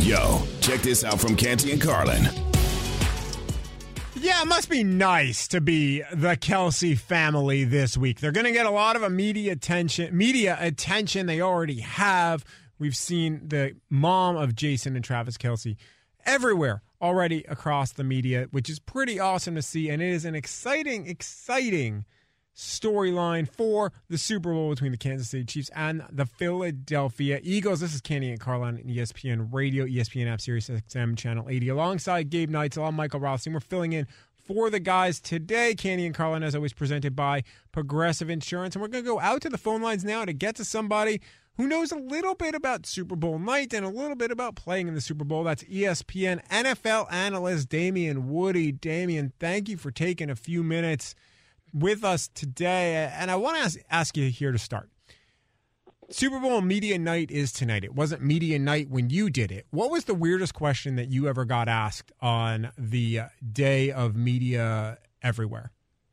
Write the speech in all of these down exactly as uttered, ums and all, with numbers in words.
Yo, check this out from Canty and Carlin. Yeah, it must be nice to be the Kelce family this week. They're going to get a lot of a media attention. Media attention they already have. We've seen the mom of Jason and Travis Kelce everywhere already across the media, which is pretty awesome to see. And it is an exciting, exciting storyline for the Super Bowl between the Kansas City Chiefs and the Philadelphia Eagles. This is Canty and Carlin on E S P N Radio, E S P N app, Sirius X M Channel eighty. Alongside Gabe Neitzel, I'm Michael Rothstein. We're filling in for the guys today. Canty and Carlin, as always, presented by Progressive Insurance. And we're going to go out to the phone lines now to get to somebody who knows a little bit about Super Bowl night and a little bit about playing in the Super Bowl. That's E S P N N F L analyst Damien Woody. Damien, thank you for taking a few minutes with us today. And I want to ask, ask you here to start. Super Bowl media night is tonight. It wasn't media night when you did it. What was the weirdest question that you ever got asked on the day of media everywhere?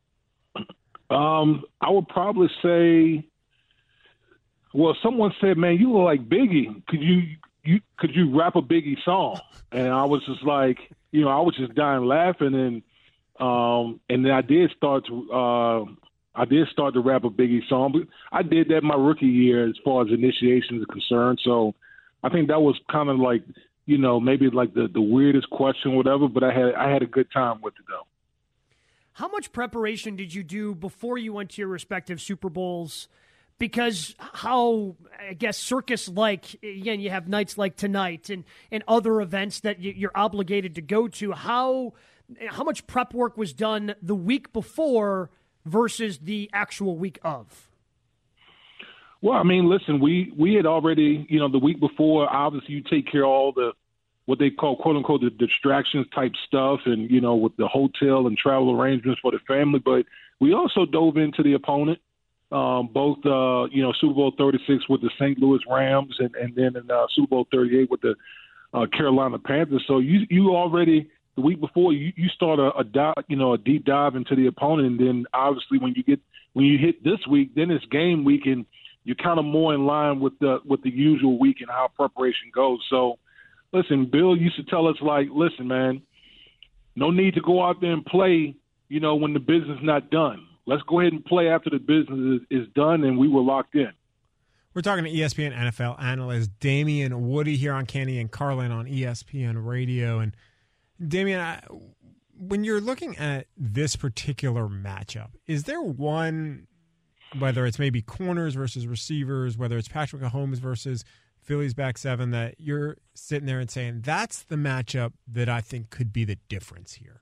Um, I would probably say, well, someone said, "Man, you look like Biggie. Could you you could you rap a Biggie song?" And I was just like, you know, I was just dying laughing, and um, and then I did start to uh, I did start to rap a Biggie song, but I did that my rookie year as far as initiation is concerned. So I think that was kind of like, you know, maybe like the, the weirdest question, or whatever. But I had I had a good time with it though. How much preparation did you do before you went to your respective Super Bowls? Because how, I guess, circus-like, again, you have nights like tonight and, and other events that you're obligated to go to. How how much prep work was done the week before versus the actual week of? Well, I mean, listen, we, we had already, you know, the week before, obviously you take care of all the, what they call, quote unquote, the distractions type stuff and, you know, with the hotel and travel arrangements for the family. But we also dove into the opponent, um, both, uh, you know, Super Bowl thirty-six with the Saint Louis Rams and, and then in uh, Super Bowl thirty-eight with the uh, Carolina Panthers. So you, you already, the week before, you, you start a, a dive, you know, a deep dive into the opponent. And then obviously when you get, when you hit this week, then it's game week and you're kind of more in line with the, with the usual week and how preparation goes. So, listen, Bill used to tell us, like, listen, man, no need to go out there and play, you know, when the business is not done. Let's go ahead and play after the business is, is done, and we were locked in. We're talking to E S P N N F L analyst Damien Woody here on Canty and Carlin on E S P N Radio. And, Damien, I, when you're looking at this particular matchup, is there one, whether it's maybe corners versus receivers, whether it's Patrick Mahomes versus Philly's back seven, that you're sitting there and saying, that's the matchup that I think could be the difference here?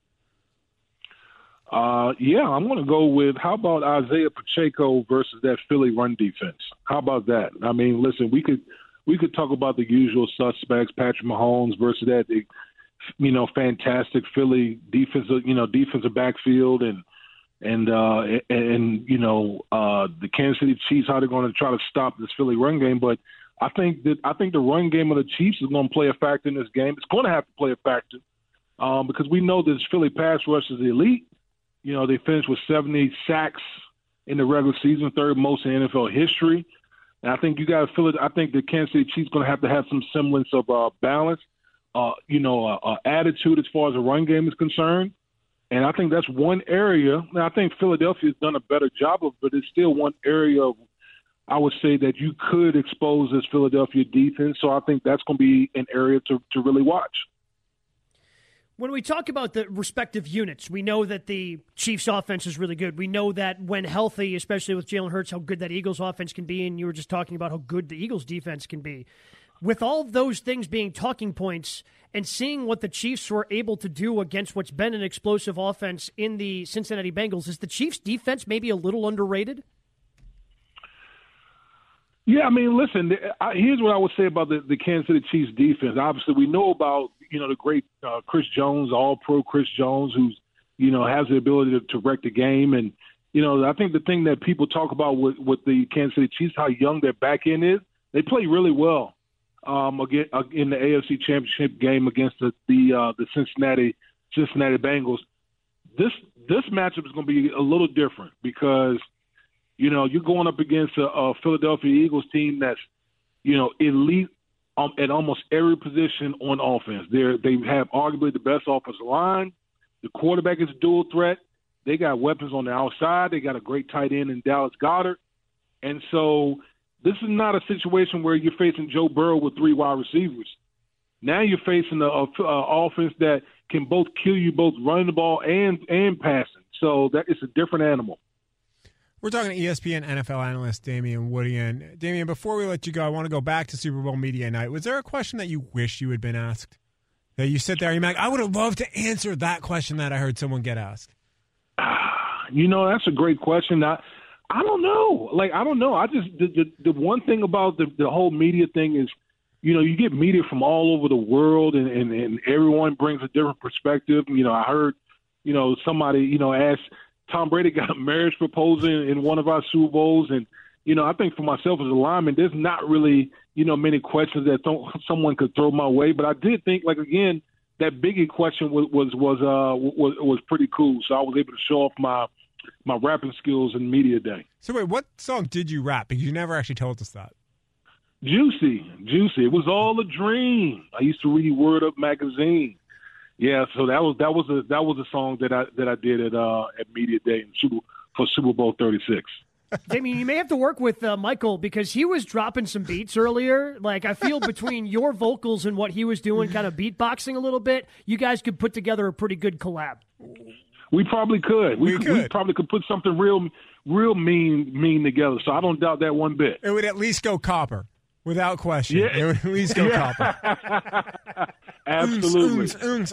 Uh, yeah, I'm going to go with, how about Isaiah Pacheco versus that Philly run defense? How about that? I mean, listen, we could we could talk about the usual suspects, Patrick Mahomes versus that, you know, fantastic Philly defensive, you know, defensive backfield, and and uh, and, and you know uh, the Kansas City Chiefs, how they're going to try to stop this Philly run game, but I think that I think the run game of the Chiefs is going to play a factor in this game. It's going to have to play a factor um, because we know this Philly pass rush is elite. You know, they finished with seventy sacks in the regular season, third most in N F L history. And I think you got to feel it. I think the Kansas City Chiefs going to have to have some semblance of uh, balance, uh, you know, uh, uh, attitude as far as the run game is concerned. And I think that's one area. Now, I think Philadelphia has done a better job of it, but it's still one area of, I would say, that you could expose this Philadelphia defense. So I think that's going to be an area to, to really watch. When we talk about the respective units, we know that the Chiefs' offense is really good. We know that when healthy, especially with Jalen Hurts, how good that Eagles' offense can be, and you were just talking about how good the Eagles' defense can be. With all of those things being talking points and seeing what the Chiefs were able to do against what's been an explosive offense in the Cincinnati Bengals, is the Chiefs' defense maybe a little underrated? Yeah, I mean, listen, here's what I would say about the, the Kansas City Chiefs defense. Obviously, we know about, you know, the great uh, Chris Jones, all-pro Chris Jones, who's, you know, has the ability to, to wreck the game. And, you know, I think the thing that people talk about with, with the Kansas City Chiefs, how young their back end is, they play really well um, again, uh, in the A F C Championship game against the the, uh, the Cincinnati Cincinnati Bengals. This this matchup is going to be a little different because – you know, you're going up against a, a Philadelphia Eagles team that's, you know, elite um, at almost every position on offense. They're, they have arguably the best offensive line. The quarterback is a dual threat. They got weapons on the outside. They got a great tight end in Dallas Goedert. And so this is not a situation where you're facing Joe Burrow with three wide receivers. Now you're facing an offense that can both kill you, both running the ball and, and passing. So that it's a different animal. We're talking to E S P N N F L analyst Damien Woody. And Damien, before we let you go, I want to go back to Super Bowl Media Night. Was there a question that you wish you had been asked? That you sit there and you're like, I would have loved to answer that question that I heard someone get asked. You know, that's a great question. I, I don't know. Like, I don't know. I just the the, the one thing about the, the whole media thing is, you know, you get media from all over the world, and, and, and everyone brings a different perspective. You know, I heard, you know, somebody, you know, asked Tom Brady got a marriage proposal in, in one of our Super Bowls. And, you know, I think for myself as a lineman, there's not really, you know, many questions that th- someone could throw my way. But I did think, like, again, that Biggie question was was was, uh, was was pretty cool. So I was able to show off my my rapping skills in media day. So wait, what song did you rap? Because you never actually told us that. Juicy, Juicy. It was all a dream. I used to read Word Up magazine. Yeah, so that was that was a that was a song that I that I did at uh, at media day in Super, for Super Bowl thirty-six. Damien, you may have to work with uh, Michael because he was dropping some beats earlier. Like, I feel between your vocals and what he was doing, kind of beatboxing a little bit, you guys could put together a pretty good collab. We probably could. We, we could. could. We probably could put something real, real mean, mean together. So I don't doubt that one bit. It would at least go copper, without question. Yeah. It would at least go Yeah. copper. Absolutely. Ooms, ooms,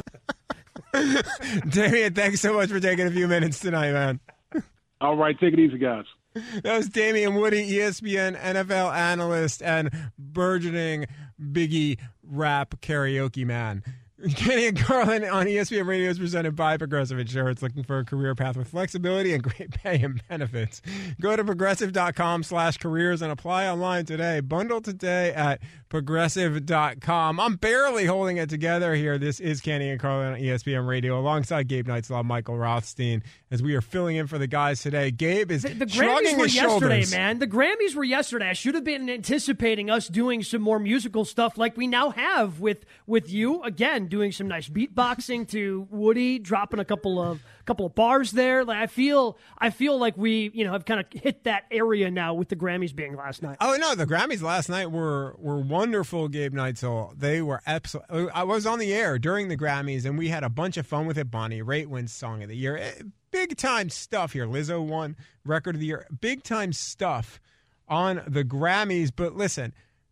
ooms. Damien, thanks so much for taking a few minutes tonight, man. All right, take it easy, guys. That was Damien Woody, E S P N N F L analyst and burgeoning Biggie rap karaoke man. Kenny and Carlin on E S P N Radio is presented by Progressive Insurance. Looking for a career path with flexibility and great pay and benefits. Go to progressive.com slash careers and apply online today. Bundle today at progressive dot com. I'm barely holding it together here. This is Kenny and Carlin on E S P N Radio alongside Gabe Neitzel, Michael Rothstein, as we are filling in for the guys today. Gabe is the, the shrugging Grammys were his yesterday, shoulders. man. The Grammys were yesterday. I should have been anticipating us doing some more musical stuff like we now have with with you again. Doing some nice beatboxing to Woody, dropping a couple of couple of bars there. Like I feel, I feel like we, you know, have kind of hit that area now with the Grammys being last night. Oh no, the Grammys last night were were wonderful, Gabe Neitzel. They were absolutely. I was on the air during the Grammys, and we had a bunch of fun with it. Bonnie Raitt wins Song of the Year. Big time stuff here. Lizzo won Record of the Year. Big time stuff on the Grammys. But listen.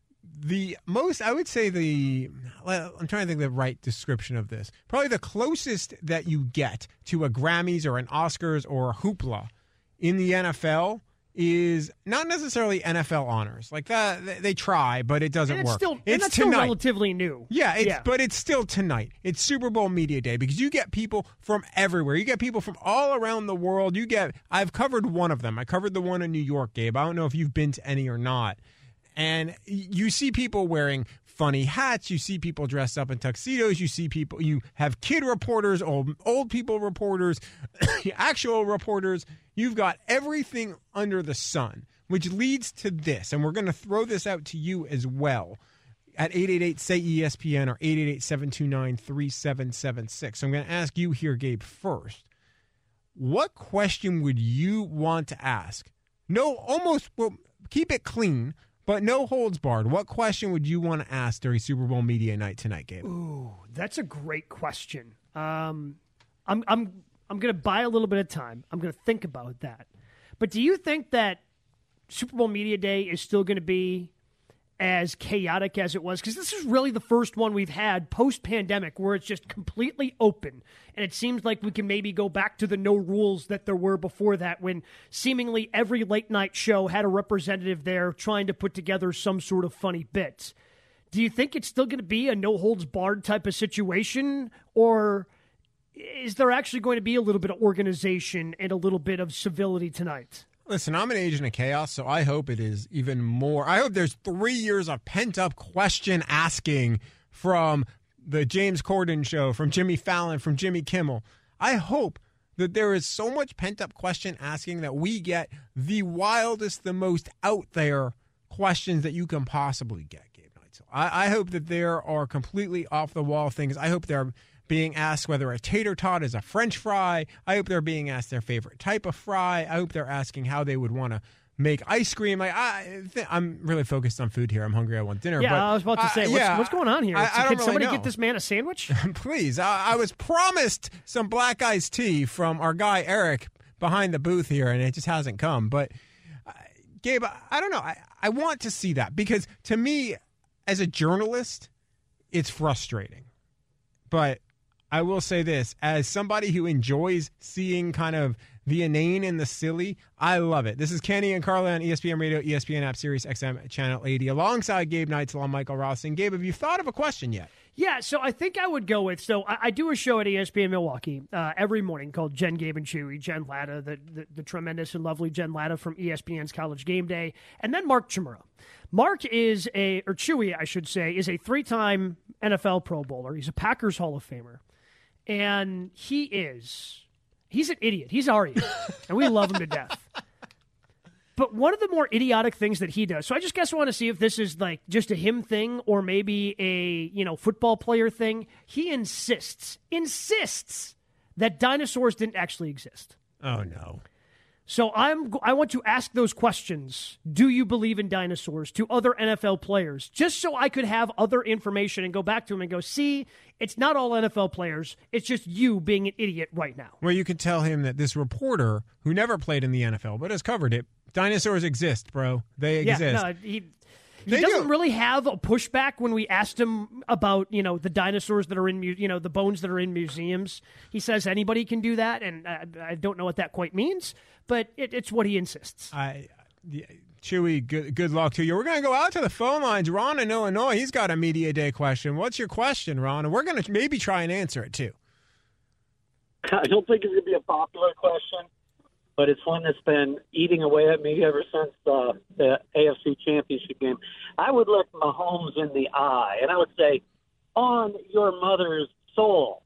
The most, I would say the, I'm trying to think of the right description of this. Probably the closest that you get to a Grammys or an Oscars or a Hoopla in the N F L is not necessarily N F L honors. Like that, they try, but it doesn't and it's work. Still, it's and that's tonight. Still relatively new. Yeah, it's, yeah, but it's still tonight. It's Super Bowl Media Day because you get people from everywhere. You get people from all around the world. You get, I've covered one of them. I covered the one in New York, Gabe. I don't know if you've been to any or not. And you see people wearing funny hats. You see people dressed up in tuxedos. You see people, you have kid reporters, old, old people reporters, actual reporters. You've got everything under the sun, which leads to this. And we're going to throw this out to you as well at eight eight eight, S A Y, E S P N or eight eight eight, seven two nine, three seven seven six. So I'm going to ask you here, Gabe, first. What question would you want to ask? No, almost, well, keep it clean. But no holds barred. What question would you want to ask during Super Bowl Media Night tonight, Gabe? Ooh, that's a great question. Um, I'm I'm I'm going to buy a little bit of time. I'm going to think about that. But do you think that Super Bowl Media Day is still going to be as chaotic as it was? Because this is really the first one we've had post-pandemic where it's just completely open. And it seems like we can maybe go back to the no rules that there were before that when seemingly every late-night show had a representative there trying to put together some sort of funny bits. Do you think it's still going to be a no-holds-barred type of situation? Or is there actually going to be a little bit of organization and a little bit of civility tonight? Listen, I'm an agent of chaos, so I hope it is even more. I hope there's three years of pent-up question asking from the James Corden show, from Jimmy Fallon, from Jimmy Kimmel. I hope that there is so much pent-up question asking that we get the wildest, the most out there questions that you can possibly get, Gabe Neitzel. I, I hope that there are completely off-the-wall things. I hope they're being asked whether a tater tot is a French fry. I hope they're being asked their favorite type of fry. I hope they're asking how they would want to make ice cream. Like I, th- I'm really focused on food here. I'm hungry. I want dinner. Yeah, but, I was about to say, uh, what's, yeah, what's going on here? I, I don't Can really somebody know. get this man a sandwich? Please. I, I was promised some black iced tea from our guy Eric behind the booth here, and it just hasn't come. But uh, Gabe, I, I don't know. I, I want to see that because to me, as a journalist, it's frustrating. But I will say this, as somebody who enjoys seeing kind of the inane and the silly, I love it. This is Kenny and Carlin on E S P N Radio, E S P N app, Sirius X M, Channel eighty, alongside Gabe Neitzel and Michael Rothstein. Gabe, have you thought of a question yet? Yeah, so I think I would go with, so I, I do a show at E S P N Milwaukee uh, every morning called Jen, Gabe, and Chewy. Jen Latta, the, the, the tremendous and lovely Jen Latta from E S P N's College Game Day, and then Mark Chmura. Mark is a, or Chewy, I should say, is a three-time N F L Pro Bowler. He's a Packers Hall of Famer. And he is, he's an idiot. He's our idiot. And we love him to death. But one of the more idiotic things that he does, so I just guess I want to see if this is like just a him thing or maybe a, you know, football player thing. He insists, insists that dinosaurs didn't actually exist. Oh, no. So I'm, I want to ask those questions. Do you believe in dinosaurs to other N F L players? Just so I could have other information and go back to him and go, see, it's not all N F L players. It's just you being an idiot right now. Well, you could tell him that this reporter, who never played in the N F L but has covered it, dinosaurs exist, bro. They exist. Yeah, no, he, he They doesn't do. really have a pushback when we asked him about, you know, the dinosaurs that are in, mu- you know, the bones that are in museums. He says anybody can do that, and I, I don't know what that quite means, but it, it's what he insists. I, yeah, Chewy, good, good luck to you. We're going to go out to the phone lines. Ron in Illinois, he's got a Media Day question. What's your question, Ron? And we're going to maybe try and answer it, too. I don't think it's going to be a popular question, but it's one that's been eating away at me ever since uh, the A F C Championship game. I would look Mahomes in the eye, and I would say, on your mother's soul,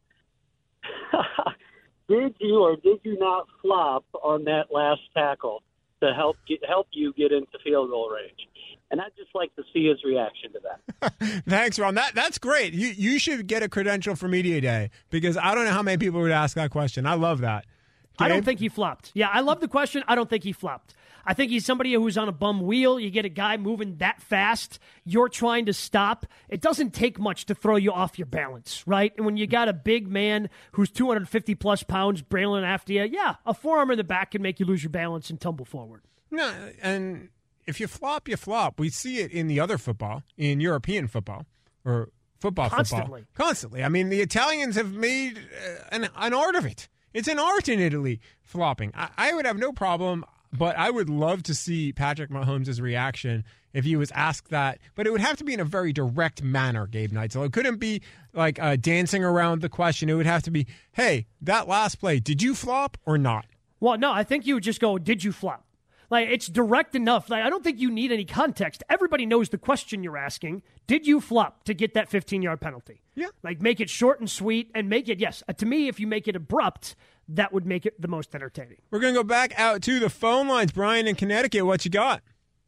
did you or did you not flop on that last tackle to help get, help you get into field goal range? And I'd just like to see his reaction to that. Thanks, Ron. That That's great. You you should get a credential for Media Day because I don't know how many people would ask that question. I love that. I don't Gabe? think he flopped. Yeah, I love the question. I don't think he flopped. I think he's somebody who's on a bum wheel. You get a guy moving that fast. You're trying to stop. It doesn't take much to throw you off your balance, right? And when you got a big man who's two hundred fifty plus pounds brailing after you, yeah, a forearm in the back can make you lose your balance and tumble forward. No, and if you flop, you flop. We see it in the other football, in European football, or football Constantly. football. Constantly. I mean, the Italians have made uh, an, an art of it. It's an art in Italy, flopping. I, I would have no problem, but I would love to see Patrick Mahomes' reaction if he was asked that. But it would have to be in a very direct manner, Gabe Neitzel. It couldn't be like uh, dancing around the question. It would have to be, hey, that last play, did you flop or not? Well, no, I think you would just go, did you flop? Like, it's direct enough. Like, I don't think you need any context. Everybody knows the question you're asking. Did you flop to get that fifteen-yard penalty? Yeah. Like, make it short and sweet and make it, yes, uh, to me, if you make it abrupt, that would make it the most entertaining. We're going to go back out to the phone lines. Brian in Connecticut, what you got?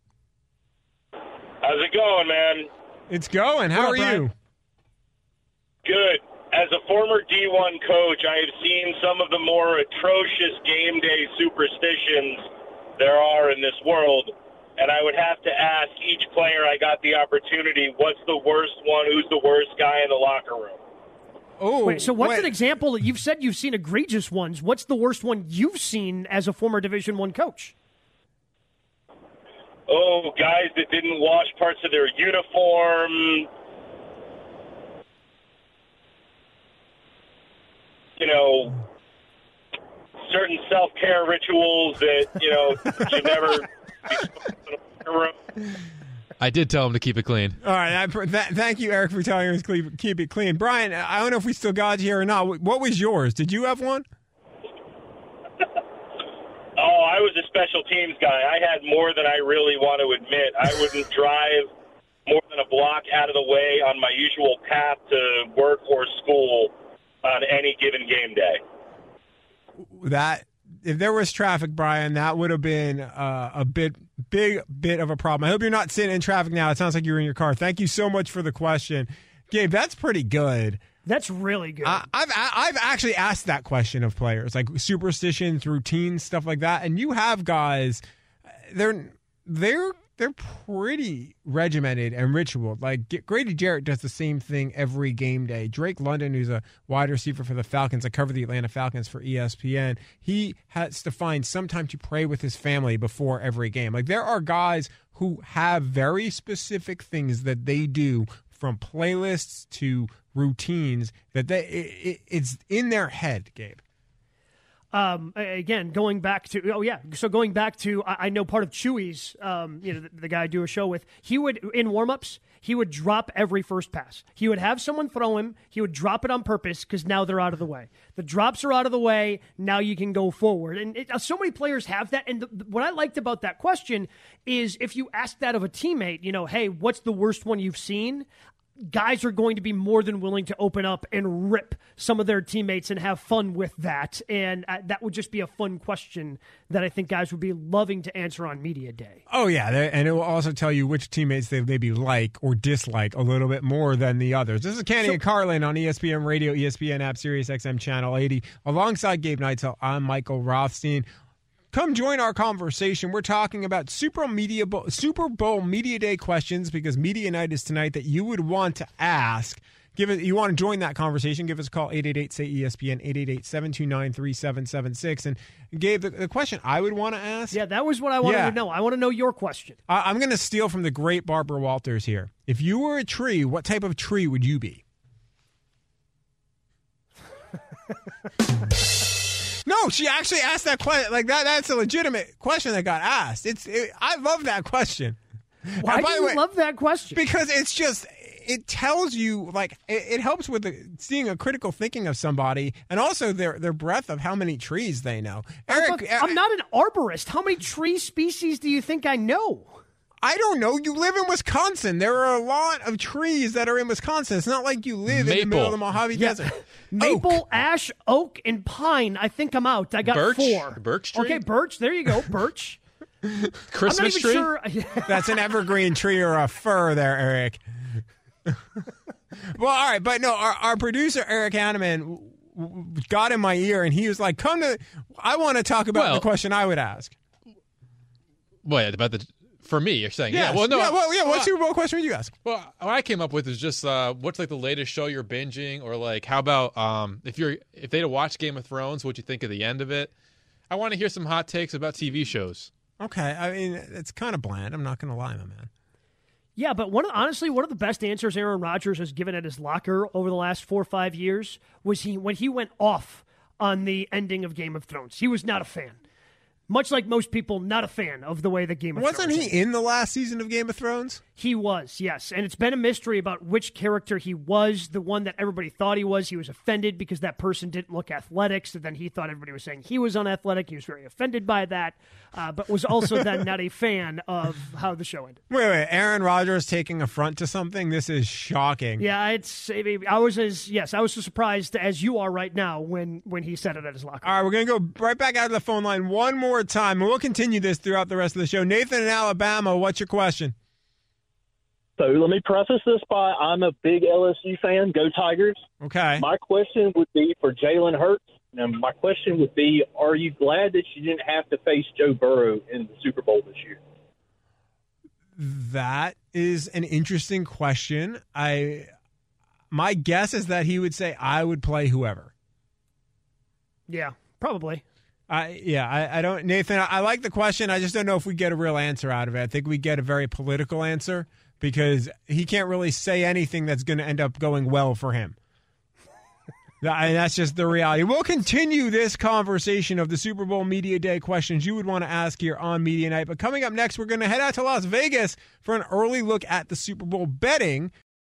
How's it going, man? It's going. How What are up, you? Brian? Good. As a former D one coach, I have seen some of the more atrocious game day superstitions there are in this world, and I would have to ask each player I got the opportunity, what's the worst one, who's the worst guy in the locker room? Oh, Wait, so what's wait. an example? You've said you've seen egregious ones. What's the worst one you've seen as a former Division One coach? Oh, guys that didn't wash parts of their uniform, you know, certain self-care rituals that, you know, should never be spoken in a room. I did tell him to keep it clean. All right. I, th- thank you, Eric, for telling us to keep, keep it clean. Brian, I don't know if we still got you here or not. What was yours? Did you have one? Oh, I was a special teams guy. I had more than I really want to admit. I wouldn't drive more than a block out of the way on my usual path to work or school on any given game day. That if there was traffic, Brian, that would have been uh, a bit big bit of a problem. I hope you're not sitting in traffic now. It sounds like you're in your car. Thank you so much for the question, Gabe. That's pretty good. That's really good. Uh, I've I've actually asked that question of players, like superstitions, routines, stuff like that, and you have guys. They're they're. They're pretty regimented and ritual. Like Grady Jarrett does the same thing every game day. Drake London, who's a wide receiver for the Falcons, I cover the Atlanta Falcons for E S P N. He has to find some time to pray with his family before every game. Like there are guys who have very specific things that they do, from playlists to routines, that they it, it, it's in their head, Gabe. Um, again, going back to, oh yeah, so going back to, I, I know part of Chewy's, um, you know, the, the guy I do a show with, he would, in warmups, he would drop every first pass. He would have someone throw him, he would drop it on purpose because now they're out of the way. The drops are out of the way, now you can go forward. And it, so many players have that, and the, what I liked about that question is if you ask that of a teammate, you know, hey, what's the worst one you've seen? Guys are going to be more than willing to open up and rip some of their teammates and have fun with that. And uh, that would just be a fun question that I think guys would be loving to answer on media day. Oh, yeah. And it will also tell you which teammates they maybe like or dislike a little bit more than the others. This is Canty so, and Carlin on E S P N Radio, E S P N app, Sirius X M Channel eighty. Alongside Gabe Neitzel, I'm Michael Rothstein. Come join our conversation. We're talking about Super Media Bowl, Super Bowl Media Day questions because Media Night is tonight that you would want to ask. Give it, you want to join that conversation, give us a call, eight eight eight, S A Y, E S P N, eight eight eight, seven two nine, three seven seven six. And Gabe, the, the question I would want to ask. Yeah, that was what I wanted yeah. to know. I want to know your question. I, I'm going to steal from the great Barbara Walters here. If you were a tree, what type of tree would you be? No, she actually asked that question. Like that, that's a legitimate question that got asked. It's, it, I love that question. Why do you way, love that question? Because it's just, it tells you, like, it, it helps with the, seeing a critical thinking of somebody, and also their their breadth of how many trees they know. Eric, I'm, I'm not an arborist. How many tree species do you think I know? I don't know. You live in Wisconsin. There are a lot of trees that are in Wisconsin. It's not like you live Maple. in the middle of the Mojave yeah. Desert. Maple, oak. ash, oak, and pine. I think I'm out. I got birch? four. Birch tree? Okay, birch. There you go. Birch. Christmas I'm tree? not even sure. That's an evergreen tree or a fir there, Eric. Well, all right. But no, our, our producer, Eric Hanneman, got in my ear, and he was like, come to, I want to talk about well, the question I would ask. Wait, about the... For me, you're saying, yes. yeah. Well, no. Yeah, well, yeah. What well, Super Bowl question would you ask? Well, what I came up with is just uh, what's like the latest show you're binging, or like how about um, if you're if they'd have watched Game of Thrones, what you think of the end of it? I want to hear some hot takes about T V shows. Okay, I mean it's kind of bland. I'm not going to lie, my man. Yeah, but one of, honestly, one of the best answers Aaron Rodgers has given at his locker over the last four or five years was he when he went off on the ending of Game of Thrones. He was not a fan. Much like most people, not a fan of the way the Game of Wasn't Thrones Wasn't he in the last season of Game of Thrones? He was, yes. And it's been a mystery about which character he was, the one that everybody thought he was. He was offended because that person didn't look athletic, so then he thought everybody was saying he was unathletic. He was very offended by that, uh, but was also then not a fan of how the show ended. Wait, wait. Aaron Rodgers taking affront to something? This is shocking. Yeah, it's. I was as, yes, I was as surprised as you are right now when, when he said it at his locker. All right, we're going to go right back out of the phone line one more time, and we'll continue this throughout the rest of the show. Nathan in Alabama, what's your question? So let me preface this by I'm a big L S U fan. Go Tigers. Okay. My question would be for Jalen Hurts. And my question would be, are you glad that you didn't have to face Joe Burrow in the Super Bowl this year? That is an interesting question. I, my guess is that he would say I would play whoever. Yeah, probably. I yeah, I, I don't, Nathan, I, I like the question. I just don't know if we get a real answer out of it. I think we get a very political answer because he can't really say anything that's going to end up going well for him. And that's just the reality. We'll continue this conversation of the Super Bowl Media Day questions you would want to ask here on Media Night. But coming up next, we're going to head out to Las Vegas for an early look at the Super Bowl betting.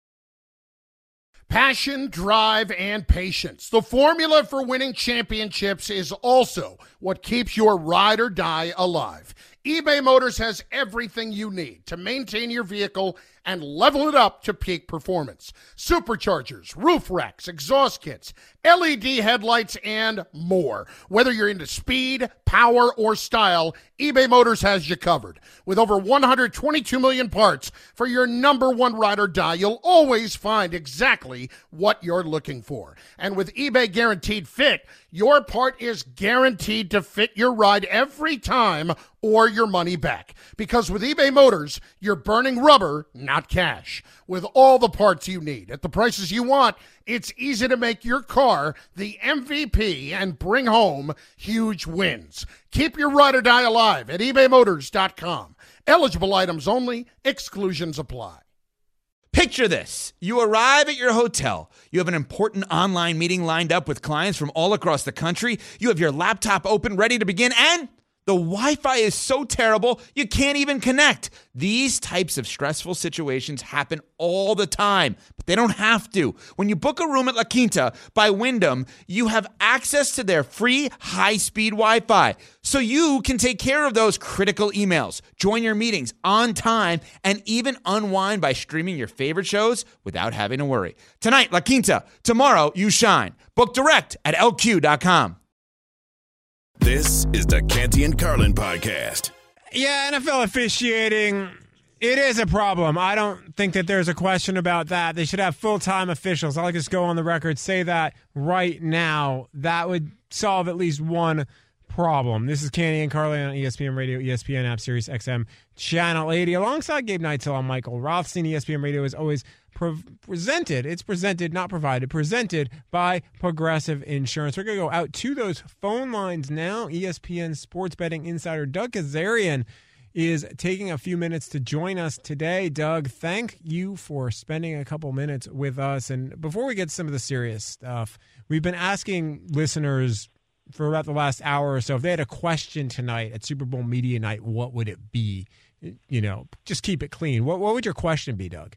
Passion, drive, and patience. The formula for winning championships is also what keeps your ride or die alive. eBay Motors has everything you need to maintain your vehicle and level it up to peak performance. Superchargers, roof racks, exhaust kits, L E D headlights, and more. Whether you're into speed, power, or style, eBay Motors has you covered. With over one hundred twenty-two million parts for your number one ride or die, you'll always find exactly what you're looking for. And with eBay Guaranteed Fit, your part is guaranteed to fit your ride every time or your money back. Because with eBay Motors, you're burning rubber, not cash. With all the parts you need at the prices you want, it's easy to make your car the M V P and bring home huge wins. Keep your ride or die alive at ebay motors dot com. Eligible items only. Exclusions apply. Picture this. You arrive at your hotel. You have an important online meeting lined up with clients from all across the country. You have your laptop open, ready to begin, and the Wi-Fi is so terrible, you can't even connect. These types of stressful situations happen all the time, but they don't have to. When you book a room at La Quinta by Wyndham, you have access to their free high-speed Wi-Fi, so you can take care of those critical emails, join your meetings on time, and even unwind by streaming your favorite shows without having to worry. Tonight, La Quinta. Tomorrow, you shine. Book direct at L Q dot com. This is the Canty and Carlin podcast. Yeah, N F L officiating, it is a problem. I don't think that there's a question about that. They should have full-time officials. I'll just go on the record, say that right now. That would solve at least one problem. This is Canty and Carlin on E S P N Radio, E S P N app, Sirius X M, Channel eighty. Alongside Gabe Neitzel, I'm Michael Rothstein. E S P N Radio is always pre- presented, it's presented, not provided, presented by Progressive Insurance. We're going to go out to those phone lines now. E S P N sports betting insider Doug Kezirian is taking a few minutes to join us today. Doug, thank you for spending a couple minutes with us. And before we get to some of the serious stuff, we've been asking listeners for about the last hour or so, if they had a question tonight at Super Bowl Media Night, what would it be? You know, just keep it clean. What what would your question be, Doug?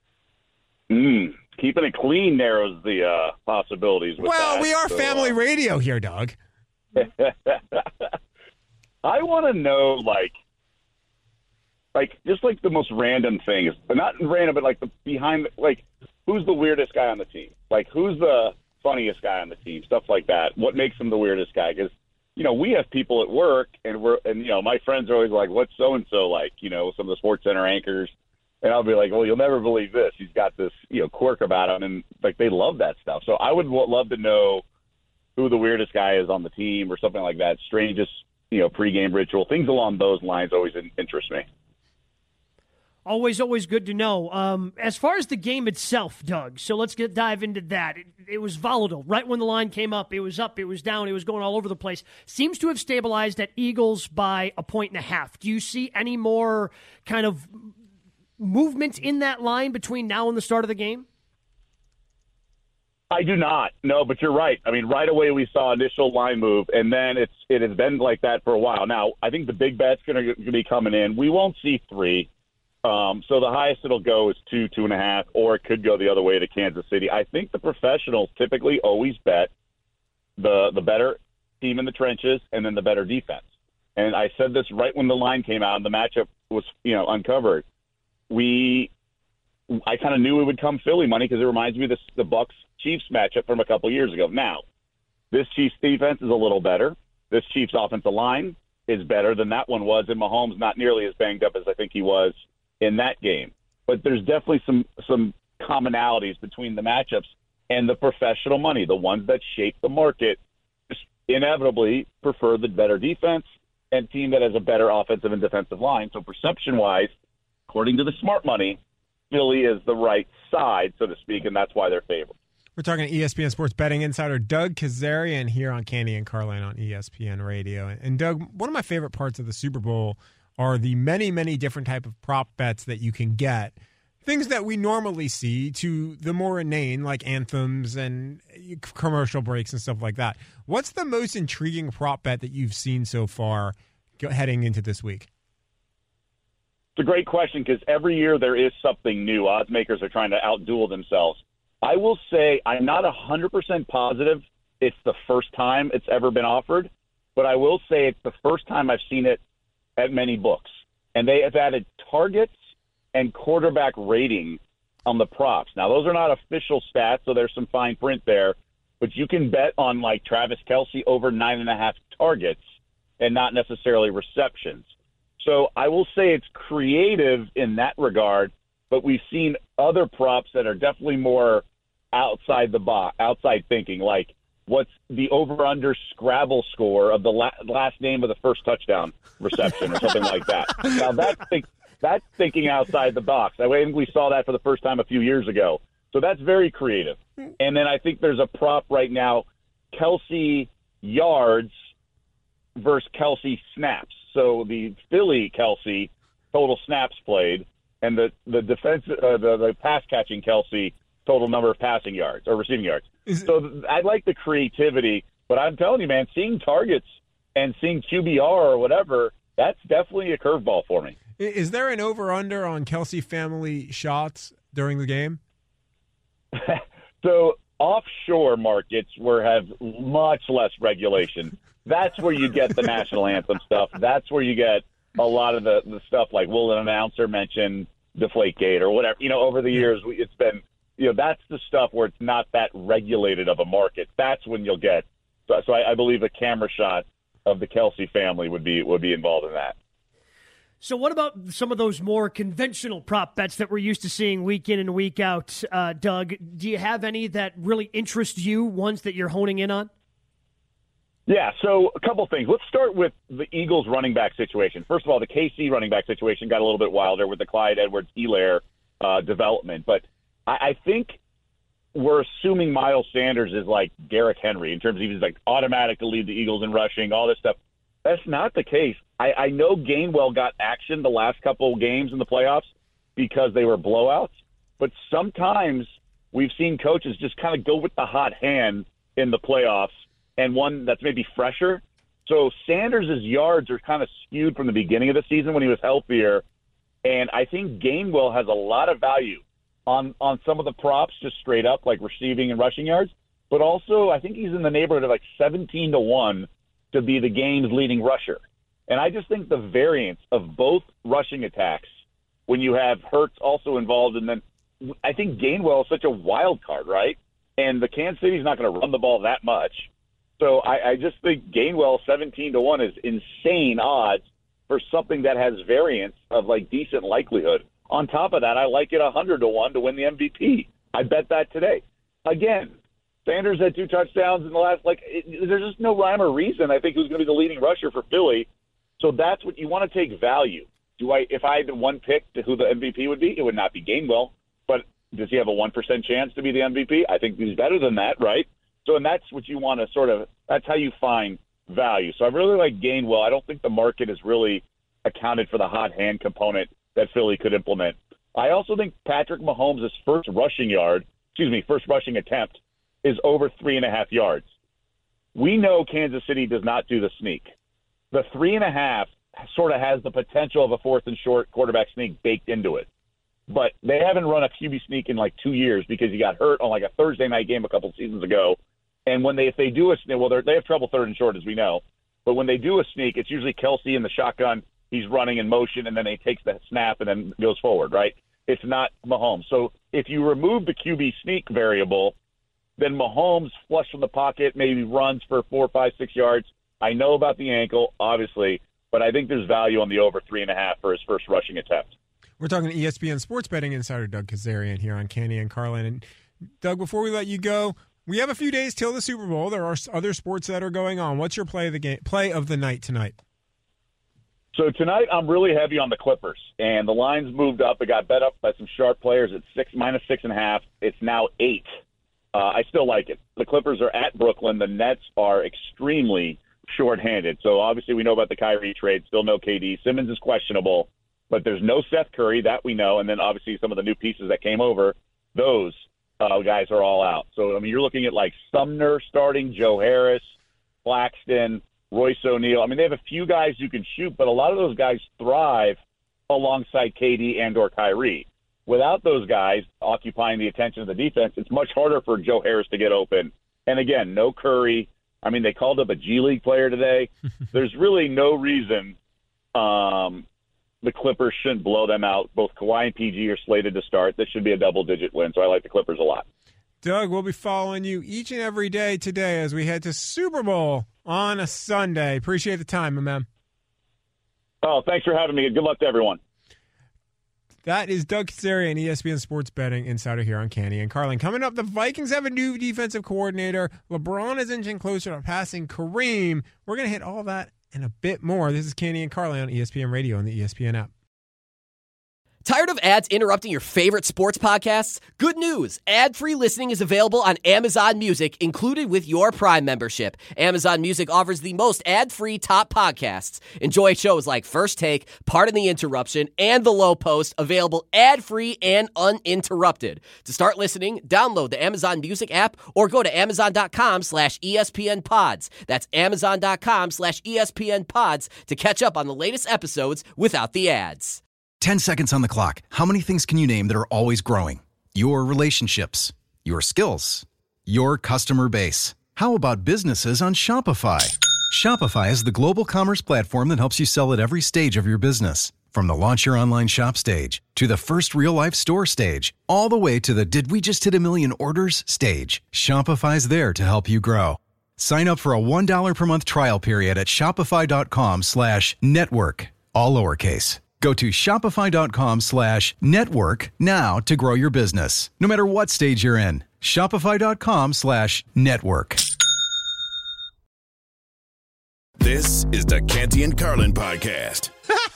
Mm, keeping it clean narrows the uh, possibilities. With well, that. we are so, family uh, radio here, Doug. I want to know, like, like just like the most random things, but not random, but like the behind, like, who's the weirdest guy on the team? Like, who's the funniest guy on the team? Stuff like that. What makes him the weirdest guy? Because, you know, we have people at work, and we're, and you know, my friends are always like, "What's so and so like?" You know, some of the Sports Center anchors, and I'll be like, "Well, you'll never believe this. He's got this, you know, quirk about him," and like they love that stuff. So I would love to know who the weirdest guy is on the team, or something like that. Strangest, you know, pregame ritual, things along those lines always interest me. Always, always good to know. Um, as far as the game itself, Doug, so let's get dive into that. It, it was volatile. Right when the line came up, it was up, it was down, it was going all over the place. Seems to have stabilized at Eagles by a point and a half. Do you see any more kind of movement in that line between now and the start of the game? I do not. No, but you're right. I mean, right away we saw initial line move, and then it's it has been like that for a while. Now, I think the big bet's going to be coming in. We won't see three. Um, so the highest it'll go is two, two and a half, or it could go the other way to Kansas City. I think the professionals typically always bet the the better team in the trenches and then the better defense. And I said this right when the line came out and the matchup was, you know, uncovered. We, I kind of knew it would come Philly money because it reminds me of this, the Bucs Chiefs matchup from a couple years ago. Now, this Chiefs defense is a little better. This Chiefs offensive line is better than that one was, and Mahomes not nearly as banged up as I think he was in that game. But there's definitely some some commonalities between the matchups and the professional money. The ones that shape the market inevitably prefer the better defense and team that has a better offensive and defensive line. So perception-wise, according to the smart money, Philly is the right side, so to speak, and that's why they're favored. We're talking to E S P N sports betting insider Doug Kezirian here on Canty and Carlin on E S P N Radio. And Doug, one of my favorite parts of the Super Bowl are the many, many different type of prop bets that you can get. Things that we normally see to the more inane, like anthems and commercial breaks and stuff like that. What's the most intriguing prop bet that you've seen so far heading into this week? It's a great question because every year there is something new. Odds makers are trying to outduel themselves. I will say I'm not one hundred percent positive it's the first time it's ever been offered, but I will say it's the first time I've seen it at many books. And they have added targets and quarterback rating on the props. Now, those are not official stats, so there's some fine print there. But you can bet on, like, Travis Kelce over nine and a half targets and not necessarily receptions. So I will say it's creative in that regard, but we've seen other props that are definitely more outside the box, outside thinking, like what's the over-under Scrabble score of the la- last name of the first touchdown reception or something like that. Now, that's, think- that's thinking outside the box. I think we saw that for the first time a few years ago. So that's very creative. And then I think there's a prop right now, Kelce yards versus Kelce snaps. So the Philly Kelce total snaps played, and the the defense uh, the, the pass catching Kelce total number of passing yards or receiving yards. So th- I like the creativity, but I'm telling you, man, seeing targets and seeing Q B R or whatever, that's definitely a curveball for me. Is there an over-under on Kelce family shots during the game? So offshore markets where have much less regulation, that's where you get the national anthem stuff. That's where you get a lot of the, the stuff like, will an announcer mention Deflategate or whatever? You know, over the years, we, it's been, you know, that's the stuff where it's not that regulated of a market. That's when you'll get. So, so I, I believe a camera shot of the Kelce family would be would be involved in that. So what about some of those more conventional prop bets that we're used to seeing week in and week out, uh, Doug? Do you have any that really interest you, ones that you're honing in on? Yeah, so a couple things. Let's start with the Eagles running back situation. First of all, the K C running back situation got a little bit wilder with the Clyde Edwards-Helaire uh, development. But I, I think we're assuming Miles Sanders is like Derrick Henry in terms of he's like automatic to lead the Eagles in rushing, all this stuff. That's not the case. I, I know Gainwell got action the last couple of games in the playoffs because they were blowouts, but sometimes we've seen coaches just kind of go with the hot hand in the playoffs and one that's maybe fresher. So Sanders' yards are kind of skewed from the beginning of the season when he was healthier, and I think Gainwell has a lot of value on, on some of the props just straight up, like receiving and rushing yards, but also I think he's in the neighborhood of like seventeen to one to be the game's leading rusher. And I just think the variance of both rushing attacks when you have Hurts also involved, and then I think Gainwell is such a wild card, right? And the Kansas City's not going to run the ball that much. So I, I just think Gainwell seventeen to one is insane odds for something that has variance of like decent likelihood. On top of that, I like it one hundred to one to win the M V P. I bet that today. Again, Sanders had two touchdowns in the last, like, it, there's just no rhyme or reason, I think, who's going to be the leading rusher for Philly. So that's what you want to take value. Do I, if I had one pick to who the M V P would be, it would not be Gainwell. But does he have a one percent chance to be the M V P? I think he's better than that, right? So, and that's what you want to sort of, that's how you find value. So I really like Gainwell. I don't think the market has really accounted for the hot hand component that Philly could implement. I also think Patrick Mahomes' first rushing yard, excuse me, first rushing attempt is over three and a half yards. We know Kansas City does not do the sneak. The three and a half sort of has the potential of a fourth and short quarterback sneak baked into it. But they haven't run a Q B sneak in like two years because he got hurt on like a Thursday night game a couple seasons ago. And when they, if they do a sneak, well, they have trouble third and short, as we know. But when they do a sneak, it's usually Kelce in the shotgun. He's running in motion, and then he takes the snap and then goes forward, right? It's not Mahomes. So if you remove the Q B sneak variable, then Mahomes flush from the pocket, maybe runs for four, five, six yards. I know about the ankle, obviously, but I think there's value on the over three and a half for his first rushing attempt. We're talking to E S P N sports betting insider Doug Kazarian here on Canty and Carlin. And Doug, before we let you go, we have a few days till the Super Bowl. There are other sports that are going on. What's your play of the game, play of the night tonight? So tonight I'm really heavy on the Clippers, and the line's moved up. It got bet up by some sharp players at six minus six and a half. It's now eight. Uh, I still like it. The Clippers are at Brooklyn. The Nets are extremely shorthanded. So obviously we know about the Kyrie trade. Still no K D. Simmons is questionable, but there's no Seth Curry. That we know. And then obviously some of the new pieces that came over, those uh, guys are all out. So, I mean, you're looking at like Sumner starting, Joe Harris, Claxton, Royce O'Neal. I mean, they have a few guys who can shoot, but a lot of those guys thrive alongside K D and or Kyrie. Without those guys occupying the attention of the defense, it's much harder for Joe Harris to get open. And again, no Curry. I mean, they called up a G League player today. There's really no reason um, the Clippers shouldn't blow them out. Both Kawhi and P G are slated to start. This should be a double-digit win, so I like the Clippers a lot. Doug, we'll be following you each and every day today as we head to Super Bowl on a Sunday. Appreciate the time, my man. Oh, thanks for having me. Good luck to everyone. That is Doug Kazarian, E S P N Sports Betting Insider here on Canty and Carlin. Coming up, the Vikings have a new defensive coordinator. LeBron is inching closer to passing Kareem. We're going to hit all that and a bit more. This is Canty and Carlin on E S P N Radio and the E S P N app. Tired of ads interrupting your favorite sports podcasts? Good news. Ad-free listening is available on Amazon Music, included with your Prime membership. Amazon Music offers the most ad-free top podcasts. Enjoy shows like First Take, Pardon the Interruption, and The Low Post, available ad-free and uninterrupted. To start listening, download the Amazon Music app or go to amazon.com slash ESPN pods. That's amazon.com slash ESPN pods to catch up on the latest episodes without the ads. ten seconds on the clock. How many things can you name that are always growing? Your relationships, your skills, your customer base. How about businesses on Shopify? Shopify is the global commerce platform that helps you sell at every stage of your business. From the launch your online shop stage to the first real-life store stage, all the way to the did we just hit a million orders stage. Shopify's there to help you grow. Sign up for a one dollar per month trial period at shopify.com slash network, all lowercase. Go to shopify.com slash network now to grow your business, no matter what stage you're in. Shopify.com slash network. This is the Canty and Carlin podcast.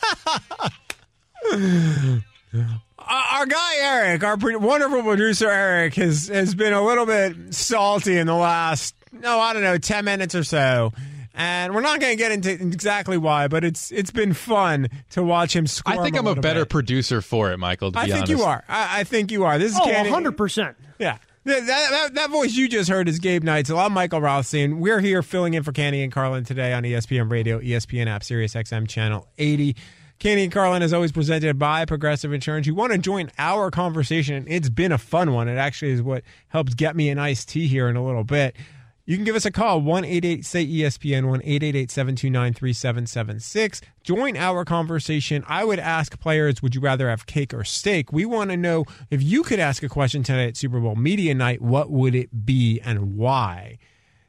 Our guy Eric, our wonderful producer Eric, has, has been a little bit salty in the last, no, I don't know, ten minutes or so. And we're not going to get into exactly why, but it's it's been fun to watch him squirm. I think I'm a, a better bit. producer for it, Michael, to I be think honest. you are. I, I think you are. This is oh, Canty. one hundred percent. Yeah. That, that, that voice you just heard is Gabe Knights. I'm Michael Rothstein. We're here filling in for Canty and Carlin today on E S P N Radio, E S P N app, Sirius X M Channel eighty. Canty and Carlin is always presented by Progressive Insurance. You want to join our conversation? It's been a fun one. It actually is what helps get me an iced tea here in a little bit. You can give us a call, one eight eight say E S P N, one eight eight eight seven two nine three seven seven six. Join our conversation. I would ask players, would you rather have cake or steak? We want to know if you could ask a question tonight at Super Bowl Media Night, what would it be and why?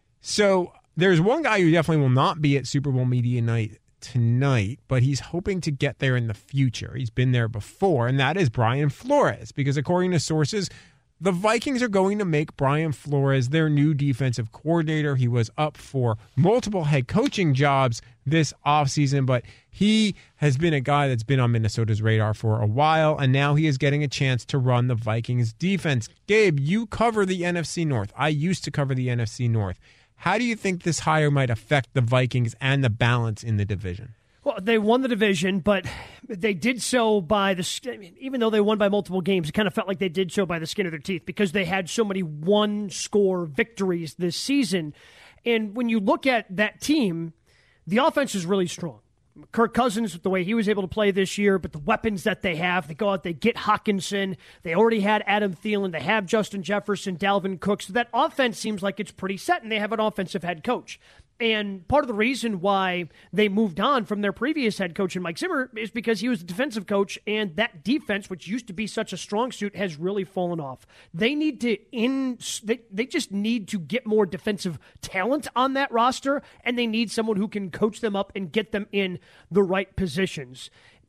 So there's one guy who definitely will not be at Super Bowl Media Night tonight, but he's hoping to get there in the future. He's been there before, and that is Brian Flores, because according to sources, the Vikings are going to make Brian Flores their new defensive coordinator. He was up for multiple head coaching jobs this offseason, but he has been a guy that's been on Minnesota's radar for a while, and now he is getting a chance to run the Vikings defense. Gabe, you cover the N F C North. I used to cover the N F C North. How do you think this hire might affect the Vikings and the balance in the division? Well, they won the division, but they did so by the, I mean, even though they won by multiple games, it kind of felt like they did so by the skin of their teeth because they had so many one-score victories this season. And when you look at that team, the offense is really strong. Kirk Cousins, the way he was able to play this year, but the weapons that they have, they go out, they get Hawkinson, they already had Adam Thielen, they have Justin Jefferson, Dalvin Cook, so that offense seems like it's pretty set, and they have an offensive head coach. And part of the reason why they moved on from their previous head coach, Mike Zimmer, is because he was a defensive coach, and that defense, which used to be such a strong suit, has really fallen off. They need to in they, they just need to get more defensive talent on that roster, and they need someone who can coach them up and get them in the right positions.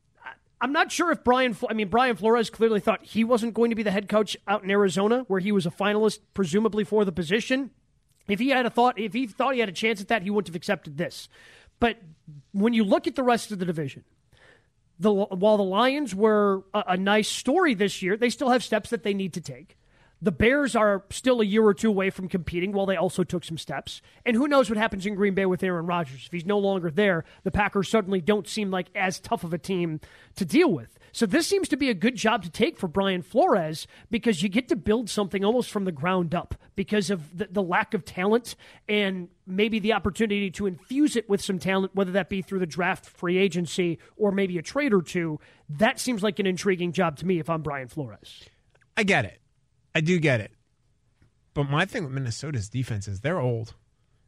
I'm not sure if Brian, I mean, Brian Flores clearly thought he wasn't going to be the head coach out in Arizona, where he was a finalist, presumably for the position. If he had a thought, if he thought he had a chance at that, he wouldn't have accepted this. But when you look at the rest of the division, the, while the Lions were a, a nice story this year, they still have steps that they need to take. The Bears are still a year or two away from competing, while they also took some steps. And who knows what happens in Green Bay with Aaron Rodgers. If he's no longer there, the Packers suddenly don't seem like as tough of a team to deal with. So this seems to be a good job to take for Brian Flores because you get to build something almost from the ground up because of the, the lack of talent and maybe the opportunity to infuse it with some talent, whether that be through the draft, free agency, or maybe a trade or two. That seems like an intriguing job to me if I'm Brian Flores. I get it. I do get it. But my thing with Minnesota's defense is they're old.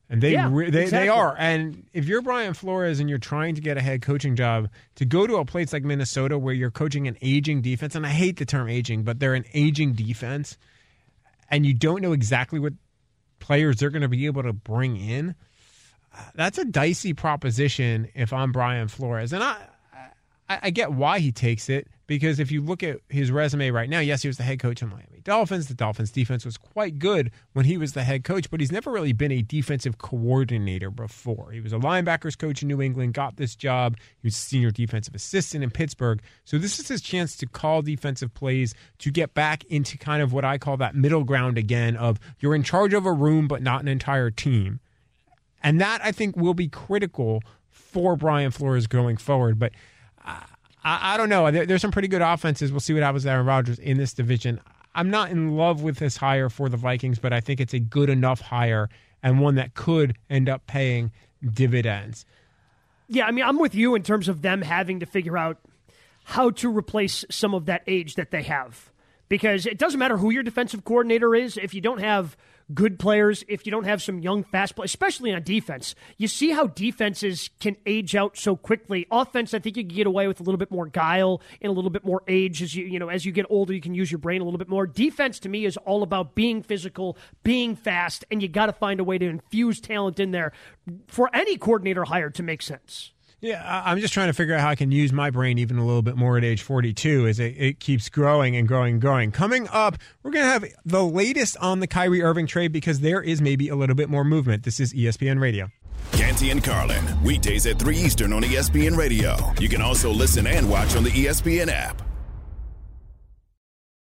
And they Yeah, re- they, exactly. they are. And if you're Brian Flores and you're trying to get a head coaching job, to go to a place like Minnesota where you're coaching an aging defense, and I hate the term aging, but they're an aging defense, and you don't know exactly what players they're going to be able to bring in, that's a dicey proposition if I'm Brian Flores. And I, I, I get why he takes it, because if you look at his resume right now, yes, he was the head coach of Miami Dolphins. The Dolphins defense was quite good when he was the head coach, but he's never really been a defensive coordinator before. He was a linebackers coach in New England, got this job. He was a senior defensive assistant in Pittsburgh. So this is his chance to call defensive plays, to get back into kind of what I call that middle ground again of you're in charge of a room but not an entire team. And that, I think, will be critical for Brian Flores going forward. But uh, I, I don't know. There, there's some pretty good offenses. We'll see what happens with Aaron Rodgers in this division. I'm not in love with this hire for the Vikings, but I think it's a good enough hire and one that could end up paying dividends. Yeah, I mean, I'm with you in terms of them having to figure out how to replace some of that age that they have. Because it doesn't matter who your defensive coordinator is, if you don't have good players, if you don't have some young, fast players, especially on defense. You see how defenses can age out so quickly. Offense, I think you can get away with a little bit more guile and a little bit more age. As you, you know, as you get older, you can use your brain a little bit more. Defense, to me, is all about being physical, being fast, and you got to find a way to infuse talent in there for any coordinator hired to make sense. Yeah, I'm just trying to figure out how I can use my brain even a little bit more at age forty-two as it, it keeps growing and growing and growing. Coming up, we're going to have the latest on the Kyrie Irving trade because there is maybe a little bit more movement. This is E S P N Radio. Canty and Carlin, weekdays at three Eastern on E S P N Radio. You can also listen and watch on the E S P N app.